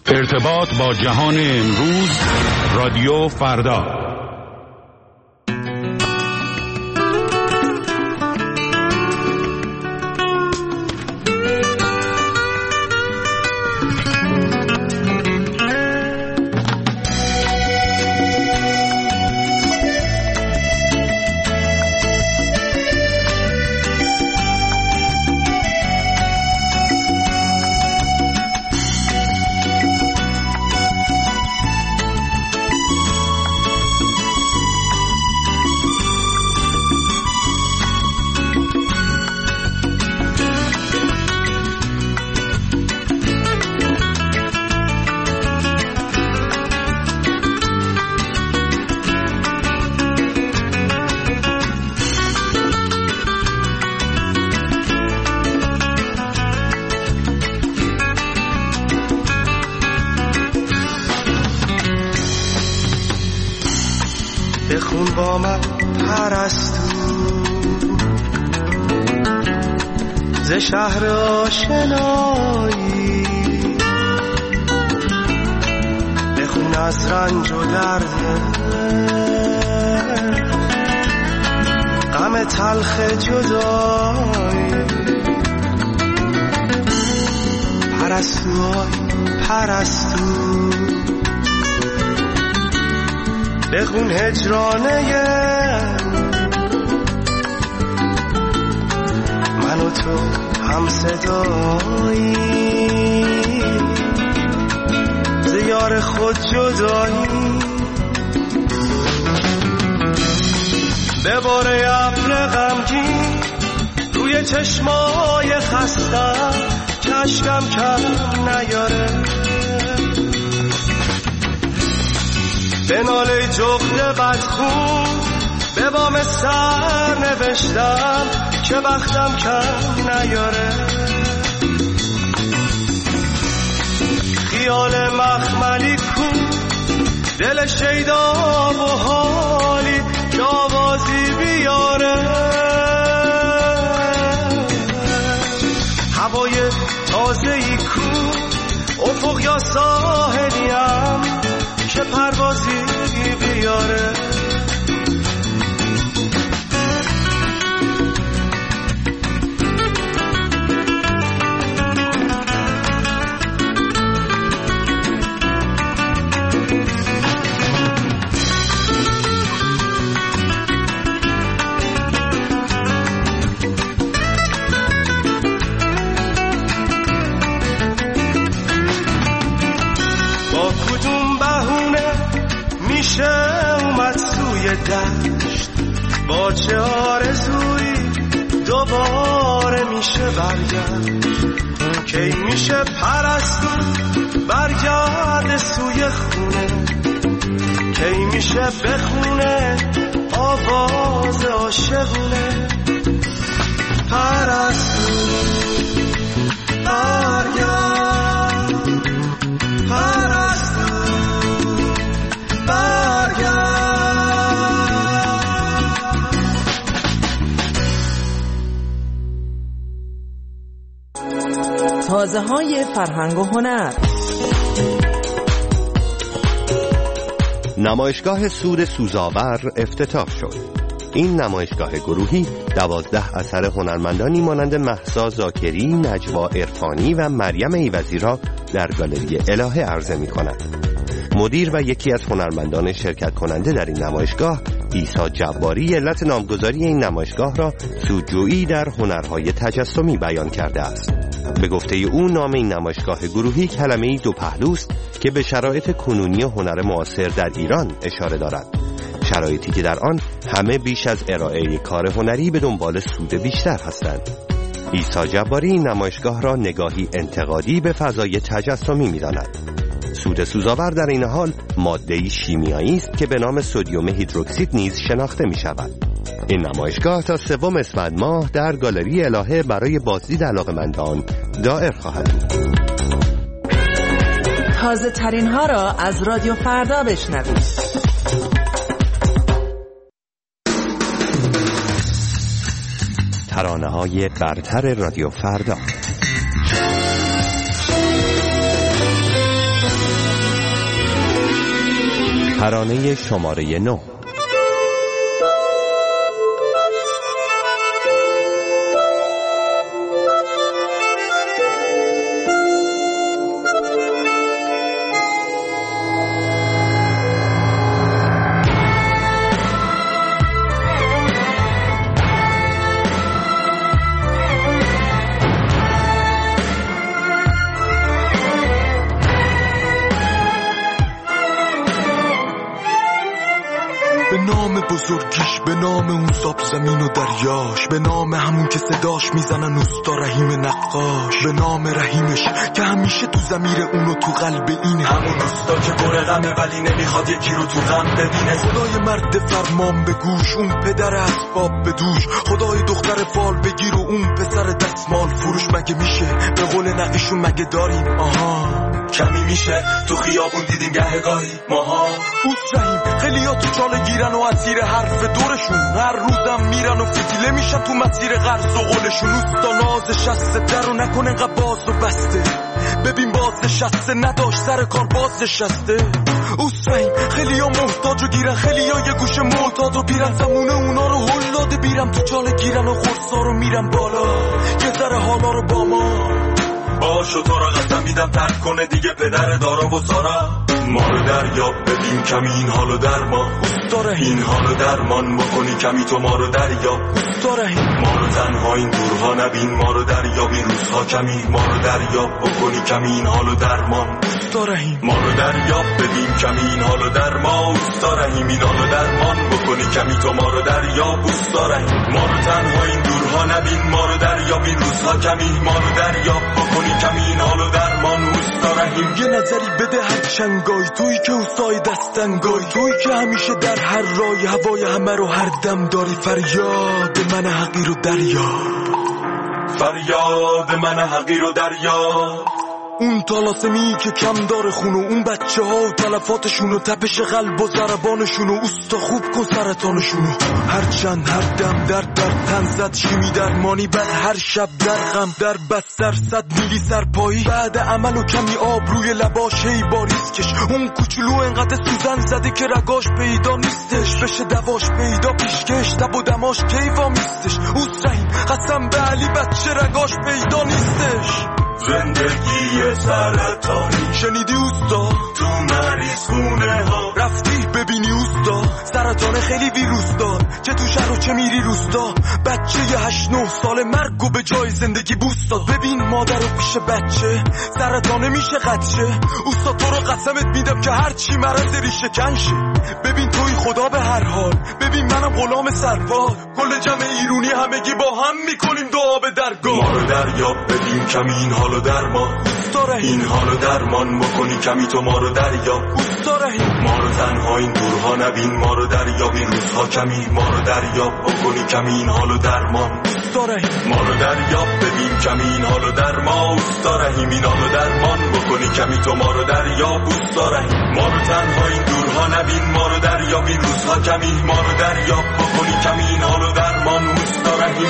ارتباط با جهان امروز، رادیو فردا. بخون با من پرستو ز شهر آشنایی، بخون از رنج و درد غم تلخ جدایی. پرستو پرستو بخون هجرانه من و تو هم صدایی، ز یار خود جدایی. بباره ابر غمگین روی چشمای خستم که اشکم کم نیاره، به ناله جغد بدخون به بام سر نوشتم که بختم کم نیاره. خیال مخملی کو دل شیدا و حالی که آوازی بیاره، هوای تازه‌ای کو افق یا ساحلیم که پروازی بیاره. با کدوم بهونه میشه اومد سوی دشت، با چه آرزویی دوباره میشه برگشت، کی میشه پرستو برگرد سوی خونه، کی میشه بخونه آواز عاشقونه. پرستو برگرد، پرستو تازه‌های فرهنگ و هنر. نمایشگاه سود سوزآور افتتاح شد. این نمایشگاه گروهی 12 اثر هنرمندانی مانند مهسا زاکری، نجوا عرفانی و مریم ایوزی را در گالری الهه عرضه می‌کند. مدیر و یکی از هنرمندان شرکت کننده در این نمایشگاه، عیسی جباری، علت نامگذاری این نمایشگاه را سودجویی در هنرهای تجسمی بیان کرده است. به گفته او نام این نمایشگاه گروهی کلمه‌ای دو پهلوست که به شرایط کنونی هنر معاصر در ایران اشاره دارد، شرایطی که در آن همه بیش از ارائه کار هنری به دنبال سود بیشتر هستند. عیسی جباری این نمایشگاه را نگاهی انتقادی به فضای تجسمی می‌داند. سود سوزآور در این حال ماده‌ای شیمیایی است که به نام سدیم هیدروکسید نیز شناخته می‌شود. این نمایشگاه تا 3 اسفند ماه در گالری الهه برای بازدید علاقه‌مندان دائر خواهد بود. تازه ترین ها را از رادیو فردا بشنوید. ترانه‌های برتر رادیو فردا. ترانه شماره 9. به نام بزرگیش، به نام اون ساب زمین و دریاش، به نام همون که صداش میزنن اوستا رحیم نقاش، به نام رحیمش که همیشه تو ضمیر اونو تو قلب این همون اوستا که پر غمه ولی نمیخواد یکی رو تو غم ببینه. خدای مرد فرمان به گوش، اون پدر اسباب به دوش، خدای دختر فال بگیر و اون پسر دستمال فروش. مگه میشه به قول نقیشون مگه داریم آها کمی میشه تو خیابون دیدیم گهگاهی ماها. اوست رحیم خیلیا تو چاله گیرن و اسیر حرف دورشون، هر روزم میرن و فتیله میشن تو مسیر قرض و قولشون. اوستا ناز شسته درو نکنه انقدر باز و بسته، ببین باز نشسته نداشت سر کار باز نشسته. اوست رحیم خیلیا محتاج و گیرن، خیلیا یه گوشه معتاد و بیرن، زمونه اونا رو هل داده بیرم تو چاله گیرن و قرصا رو میرن بالا یه ذره حالا رو با ما باشو. تو را قسم میدم ترک کنه دیگه پدر دارا و سارا. ما رو دریاب ببین کمی این حالو درمان، اوستا این حالو درمان بکنی کمی تو ما رو دریاب. اوستا ما رو تنها این دورها نبین، ما رو دریاب این روزها کمی، ما رو دریاب بکنی کمی این حالو درمان. اوستا ما رو دریاب ببین کمی این حالو درمان، اوستا این حالو درمان بکنی کمی تو ما رو دریاب. اوستا ما رو تنها این دورها نبین، ما رو دریاب این روزها کمی، ما رو دریاب بکنی کمی این حالو درمان. اوستا یه نظری بده هر چنگای، تویی که اوستای دستنگای، تویی که همیشه در هر رای هوای همه رو هر دم داری. فریاد من حقیر و دریا، فریاد من حقیر و دریا. اون طلاسمی که کم داره خونو، اون بچه ها و تلفاتشون و تپش قلب و ضربانشون و اوستا خوب کن سرطانشونو. هر چند هر دم در تن زد شیمی درمانی، بعد هر شب در غم در بستر 100 میلی سرپایی، بعد عمل و کمی آب روی لباش هی باریسکش. اون کوچولو انقدر سوزن زده که رگاش پیدا نیستش، بشه دواش پیدا پیشکش تب و دماش کیوا میستش. اوست رحیم قسم به علی بچه رگاش پیدا نیستش. زندگی سرطانی شنیدی اوستا تو مریض خونه ها، رفتی ببینی اوستا سرطان خیلی ویروس دار، چه تو شهر و چه میری روستا. بچه 8-9 ساله مرگو به جای زندگی بوست داد. ببین مادر رو پیش بچه سرطانه میشه قدشه. اوستا تو رو قسمت میدم که هرچی مرض ریشه کنشه. ببین توی خدا به هر حال، ببین منم غلام سرپا، کل جمع ایرونی همگی با هم میکنیم دعا به درگاه. ما رو دریاب ببین کمی این حالو درمان، این حالو درمان بکنی کمی تو ما رو دریاب. ما رو تنها این دورها نبین، ما رو دریاب این روزها کمی، ما رو دریاب بکنی کمی این حالو درمان. ما رو دریاب ببین کمی این حالو درمان، اوستا رحیم این حالو درمان بکنی کمی تو ما رو دریاب. اوستا رحیم ما رو تنها این دورها نبین، ما رو دریاب این روزها کمی، ما رو دریاب بکنی کمی این حالو درمان. اوستا رحیم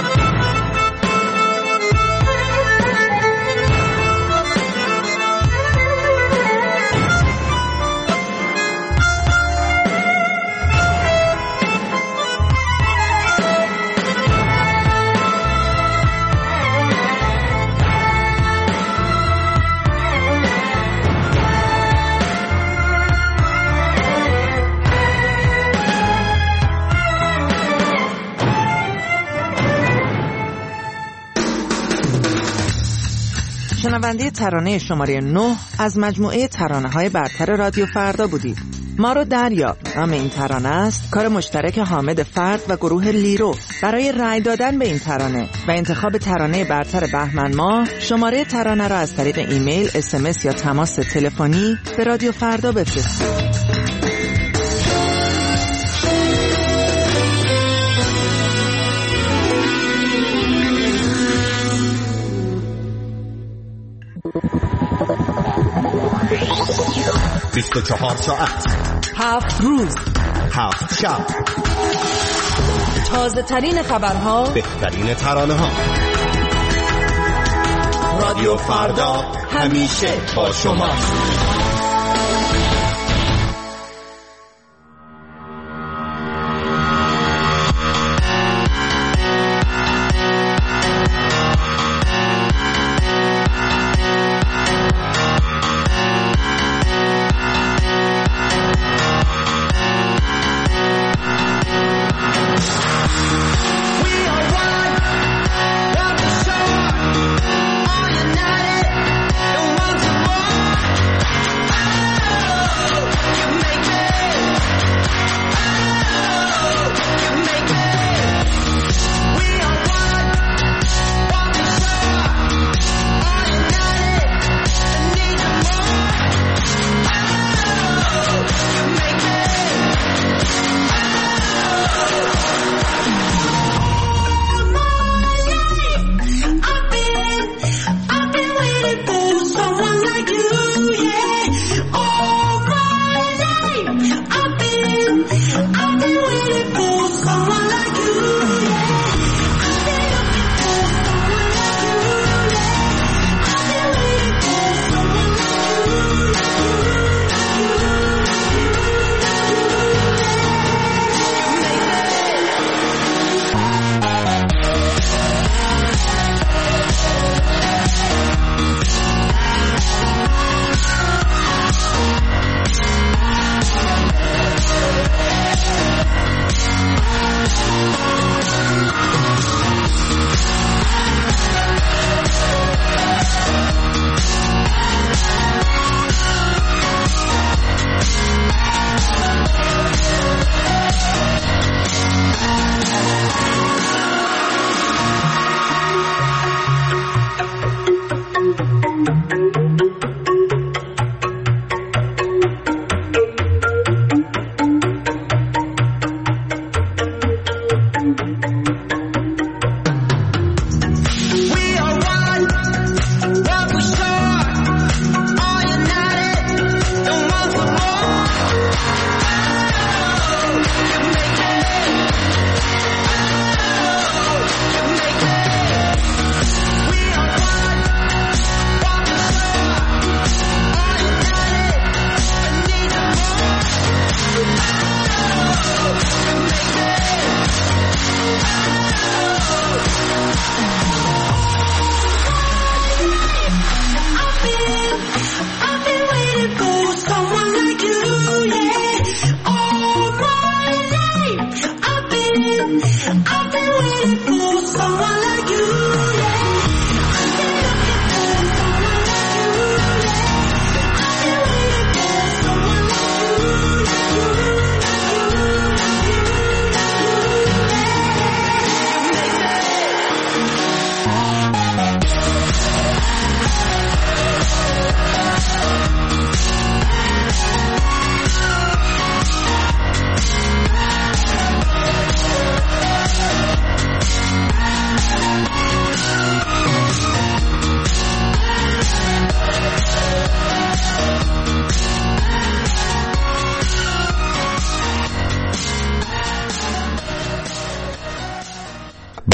شنونده ترانه شماره 9 از مجموعه ترانه‌های برتر رادیو فردا بودید. ما رو دریاب نام این ترانه است، کار مشترک حامد فرد و گروه لیرو. برای رأی دادن به این ترانه و انتخاب ترانه برتر بهمن ماه، شماره ترانه را از طریق ایمیل، SMS یا تماس تلفنی به رادیو فردا بفرستید. بیست و 24 ساعت 7 روز 7 شب، تازه ترین خبرها، بهترین ترانه ها. رادیو فردا همیشه با شما.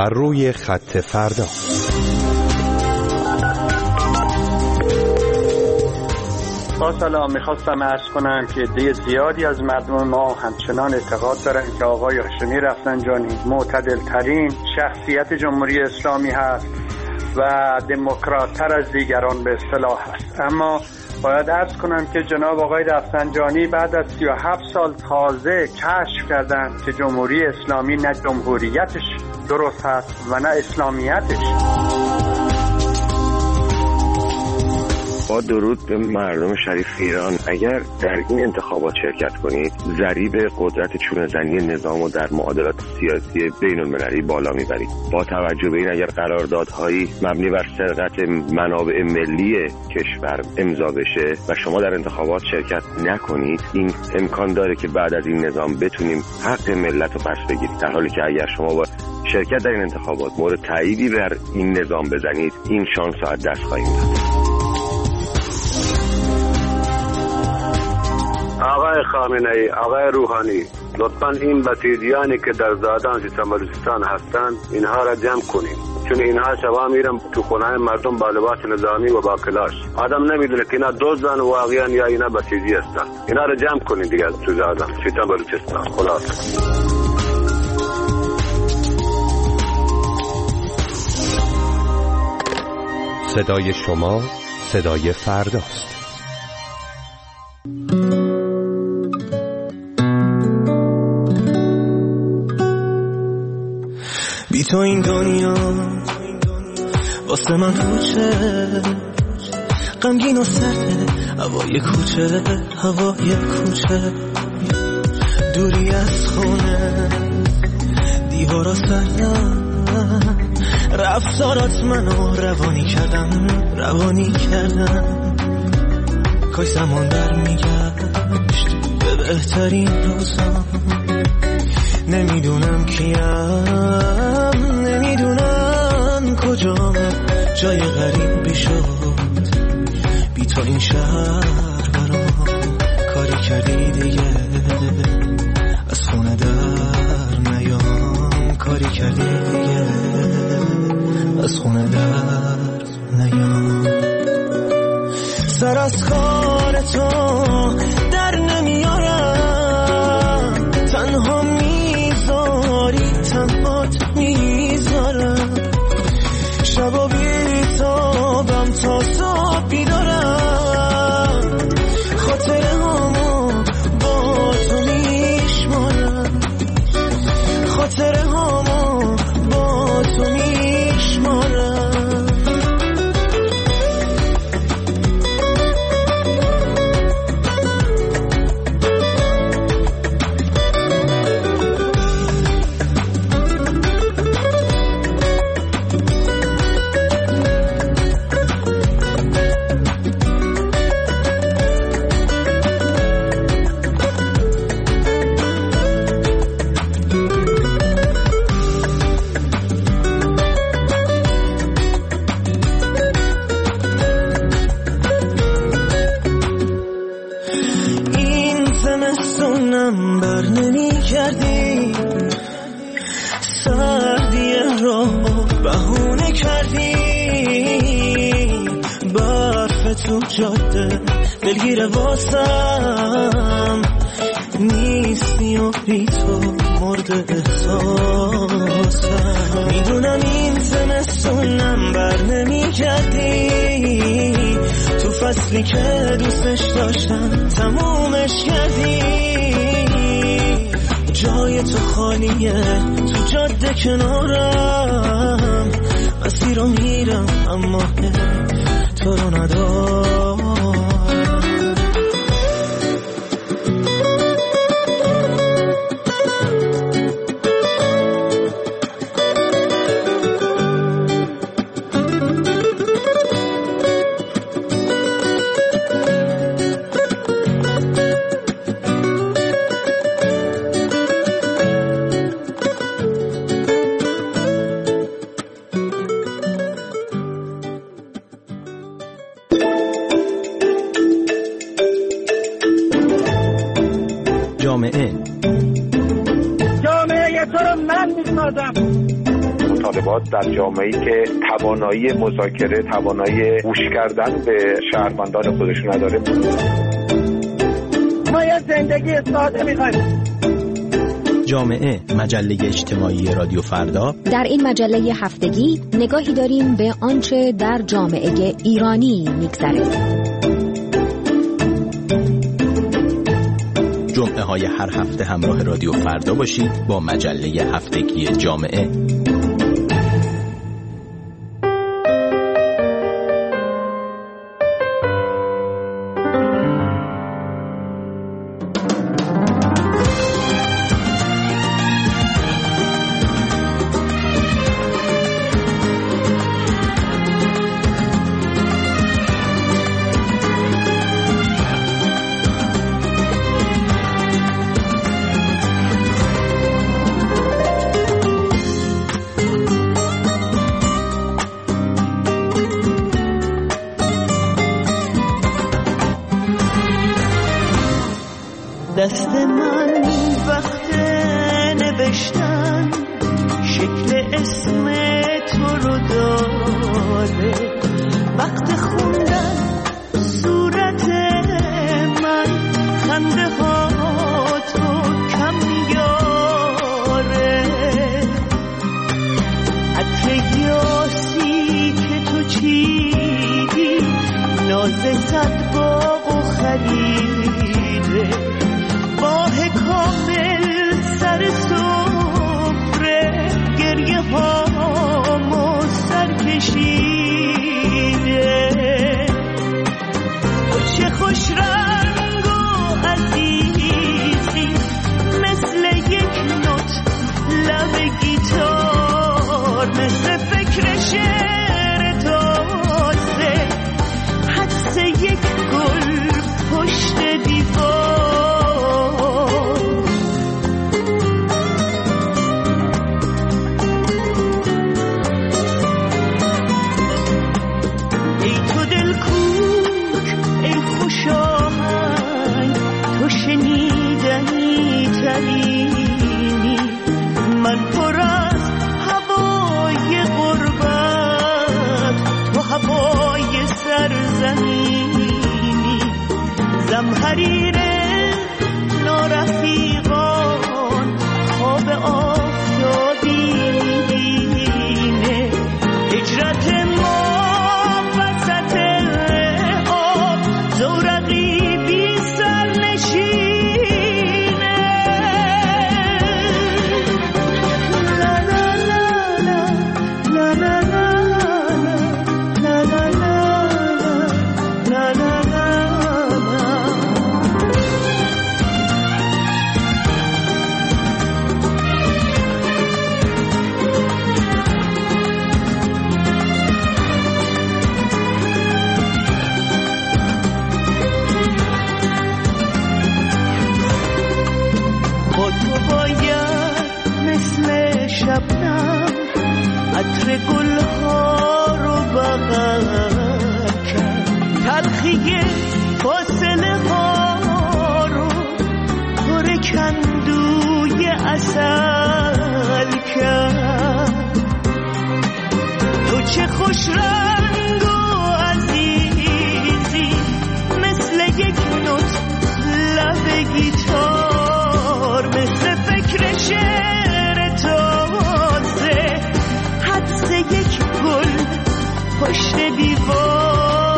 بر روی خط فردا. با سلام، میخواستم عرض کنم که عده زیادی از مردم ما همچنان اعتقاد دارن که آقای هاشمی رفسنجانی معتدل ترین شخصیت جمهوری اسلامی هست و دموکرات‌تر از دیگران به اصطلاح هست. اما باید عرض کنم که جناب آقای رفسنجانی بعد از 37 سال تازه کشف کردن که جمهوری اسلامی نه جمهوریتش درست هست و نه اسلامیتش. با درود به مردم شریف ایران، اگر در این انتخابات شرکت کنید ضریب قدرت چونه‌زنی نظام و در معادلات سیاسی بین المللی بالا میبرید. با توجه به این اگر قراردادهایی مبنی بر سرقت منابع ملی کشور امضا بشه و شما در انتخابات شرکت نکنید، این امکان داره که بعد از این نظام بتونیم حق ملت رو پس بگیرید، در حالی که اگر شما با شرکت در این انتخابات مورد تاییدی بر این نظام بزنید این شانس رو از دست خواهیم داد. آقای خامنه‌ای، آقای روحانی، لطفاً این بسیجیانی که در زادان سیستان بلوچستان هستند اینها را جمع کنید، چون اینها شبا میرن تو خونه مردم با لباس نظامی و با کلاش. آدم نمیدونه که اینا دزدن واقعا یا اینا بسیجی هستن. اینا را جمع کنید دیگه تو زادان سیستان بلوچستان. خلاص صدای شما صدای فرداست. بی تو این دنیا واسه من پوچه، غمگین و سرده هوای کوچه، هوای کوچه، دوری از خونه، دیوارا سردم، رفتارات منو روانی کردم، کاش زمان برمیگشت به بهترین روزام. نمیدونم کیم، نمیدونم کجامه، جای غریبی شد بی تو این شهر برام. کاری کردی دیگه از خونه در نیام، کاری کردی دیگه از خونه در نیام. سر از کار تو در نمیارم، تنها تنهات میذارم، شبا بیتابم تا صبح بیدارم، خاطره هامو با تو میشمارم، خاطره هامو با تو میشمارم. جاده دلگیر واسم نیستی و بی تو مرد احساسم. میدونم این زمستونم بر نمی کردی، تو فصلی که دوستش داشتم تمومش کردی. جای تو خالیه تو جاده کنارم، مسیر رو میرم اما تو رو ندارم. جامعه تو رو من میسازم، مطالبات در جامعه‌ای که توانایی مذاکره، توانایی گوش کردن به شهروندان خودشون نداره. ما یه زندگی ساده می‌خوایم. جامعه، مجله اجتماعی رادیو فردا. در این مجله هفتگی نگاهی داریم به آنچه در جامعه ایرانی می‌گذره. جمعه های هر هفته همراه رادیو فردا باشید با مجله هفتگی جامعه. دست من وقت نوشتن شکل اسم تو رو داره، وقت خوندن صورت من خنده ها تو کم یاره، عطر یاسی که تو چیدی ناز صد باغ و خریده، ماه کامل سر سفره گریه هامو سر کشیده، تو چه خوش رنگ و عزیزی مثل یک نوت لب گیتار، مثل فکر شعر تازه حدس یک گل پشت دیوار. شنیدنی ترینی من پر از هوای غربت، تو هوای سرزمینی زمحریر نارفیقان خواب آفتابی میبینه، هجرت ما وسط آب زورقی بی سرنشین. عطر گلها رو بغل کرد، تلخی فاصله ها رو پر کندوی عسل کرد، تو چه خوش رنگ و عزیزی مثل یک نوت لب گیتار، مثل فکر شعر تازه حدس یک گل پشت دیوار.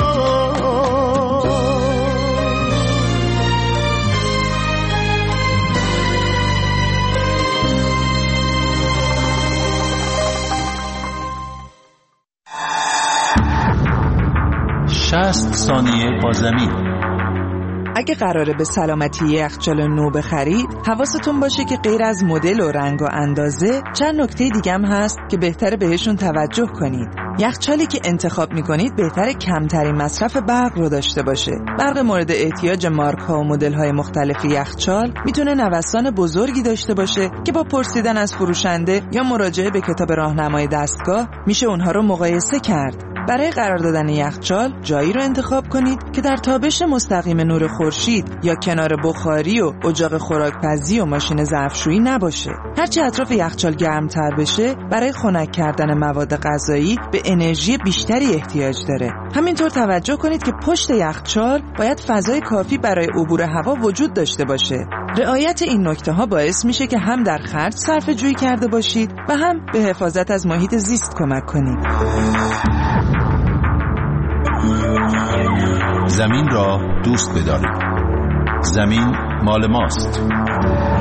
شصت ثانیه با زمین. اگه قراره به سلامتی یخچال نو بخرید، حواستون باشه که غیر از مدل و رنگ و اندازه چند نکته دیگه هم هست که بهتره بهشون توجه کنید. یخچالی که انتخاب میکنید بهتره کمترین مصرف برق رو داشته باشه. برق مورد احتیاج مارک ها و مدل های مختلف یخچال میتونه نوسان بزرگی داشته باشه که با پرسیدن از فروشنده یا مراجعه به کتاب راهنمای دستگاه میشه اونها رو مقایسه کرد. برای قرار دادن یخچال جایی رو انتخاب کنید که در تابش مستقیم نور خورشید یا کنار بخاری و اجاق خوراکپزی و ماشین ظرفشویی نباشه. هرچی اطراف یخچال گرمتر بشه برای خنک کردن مواد غذایی به انرژی بیشتری احتیاج داره. همینطور توجه کنید که پشت یخچال باید فضای کافی برای عبور هوا وجود داشته باشه. رعایت این نکته‌ها باعث میشه که هم در خرج صرفه‌جویی کرده باشید و هم به حفاظت از محیط زیست کمک کنید. زمین را دوست بدارید. زمین مال ماست.